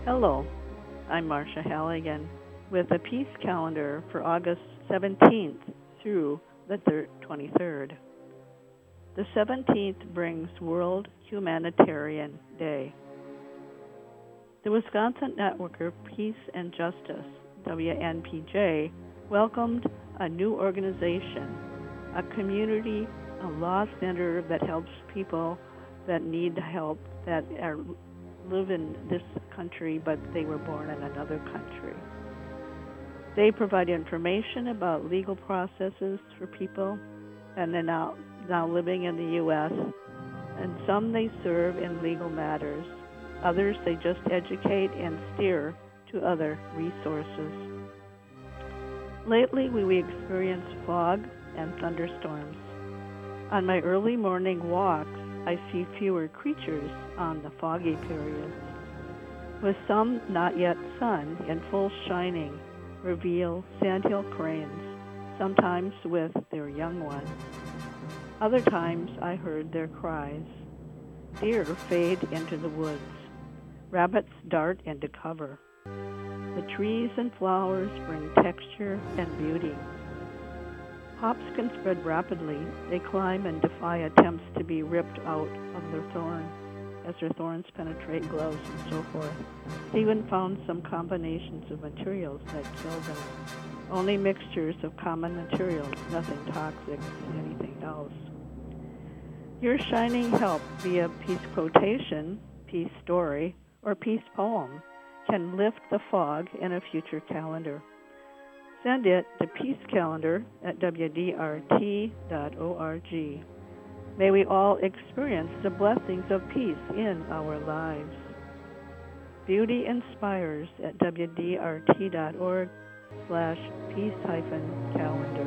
Hello, I'm Marcia Halligan with a Peace Calendar for August 17th through the 23rd. The 17th brings World Humanitarian Day. The Wisconsin Networker Peace and Justice, WNPJ, welcomed a new organization, a community, a law center that helps people that need help, that live in this country, but they were born in another country. They provide information about legal processes for people, and they're now living in the U.S., and some they serve in legal matters. Others they just educate and steer to other resources. Lately, we experience fog and thunderstorms. On my early morning walks, I see fewer creatures on the foggy periods, with some not yet sun in full shining reveal sandhill cranes, sometimes with their young ones. Other times I heard their cries. Deer fade into the woods. Rabbits dart into cover. The trees and flowers bring texture and beauty. Hops can spread rapidly. They climb and defy attempts to be ripped out of their thorn as their thorns penetrate gloves and so forth. He even found some combinations of materials that kill them. Only mixtures of common materials, nothing toxic, anything else. Your shining help via peace quotation, peace story, or peace poem can lift the fog in a future calendar. Send it to peacecalendar@wdrt.org. May we all experience the blessings of peace in our lives. Beauty inspires at wdrt.org/peace-calendar.